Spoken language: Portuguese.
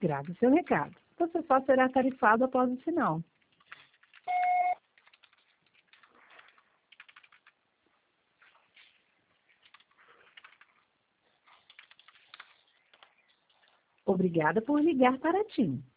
Grave seu recado. Você só será tarifado após o sinal. Obrigada por ligar para a TIM.